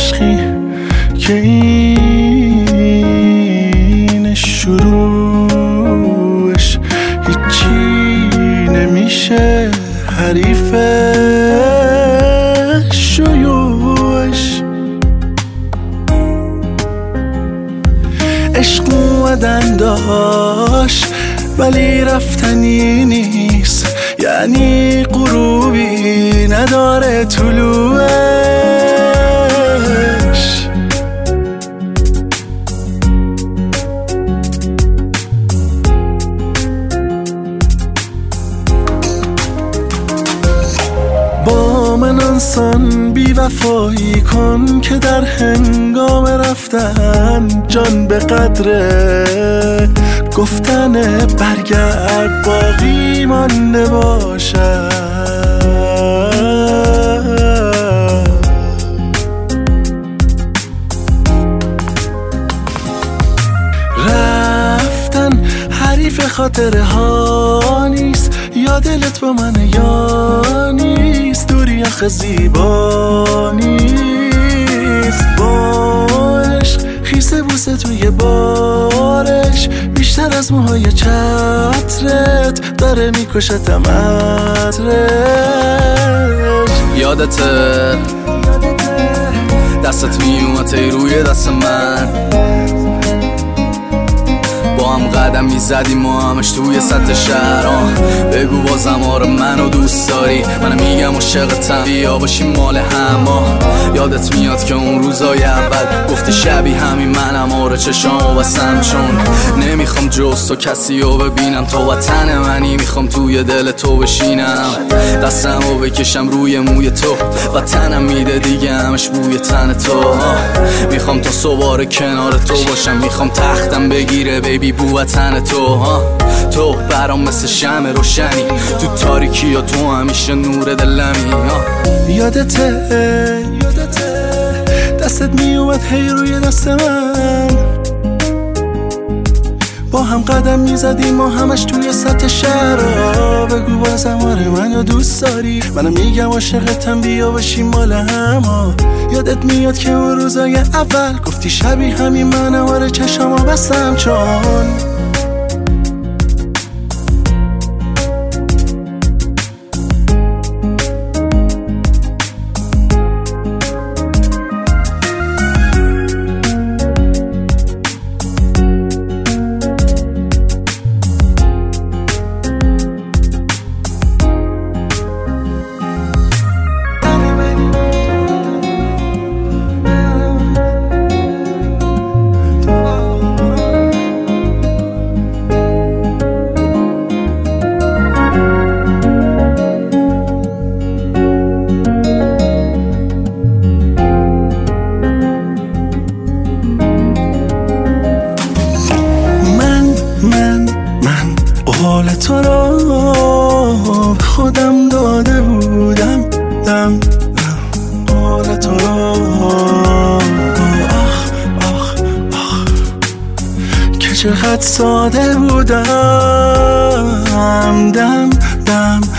عشقی که این شروعش هیچی نمیشه حریف شیوعش. عشق اومدن داشت ولی رفتنی نیست، یعنی غروبی نداره طلوعش. با من انسان بی وفایی کن که در هنگام رفتن جان به قدر گفتن برگرد باقی مانده باشد. رفتن حریف خاطره ها نیست، یا دلت با من یا نیست، دوری آخه زیبا نیست. با عشق خیسه بوسه توی بارش بیشتر از موهای چترت داره میکشتم عطرش. یادته دستت میومد روی دست من، با هم قدم میزدیم و همش توی سطح شهر. بگو بازم آره منو دوست داری، من میگم عاشقتم بیا باشیم مال هم. یادت میاد که اون روزای اول گفتی شبیه همین منم، آره چشامو بستم چون نمیخوام جز تو کسی رو ببینم. تو وطن منی میخوام توی دل تو بشینم، دستمو بکشم روی موی تو، وطنم میده دیگه همش بوی تن تو. میخوام تا صبح کنار تو باشم، میخوام تختم بگیره بیبی بو وطن تو. تو برام مثل شمع روشنی تو تاریکی، یا تو همیشه نور دلمی. یادته دستت میومد هی روی دست من، با هم قدم میزدیم و همش توی سطح شهر. بگو بازم آره منو دوست داری، منو میگم عاشقتم بیا باشیم مال هم. یادت میاد که اون روزای اول گفتی شبیه همین منم، آره چشامو بستم چون حال تو رو خودم داده بودم، حال تو رو آخ که چقدر ساده بودم. دم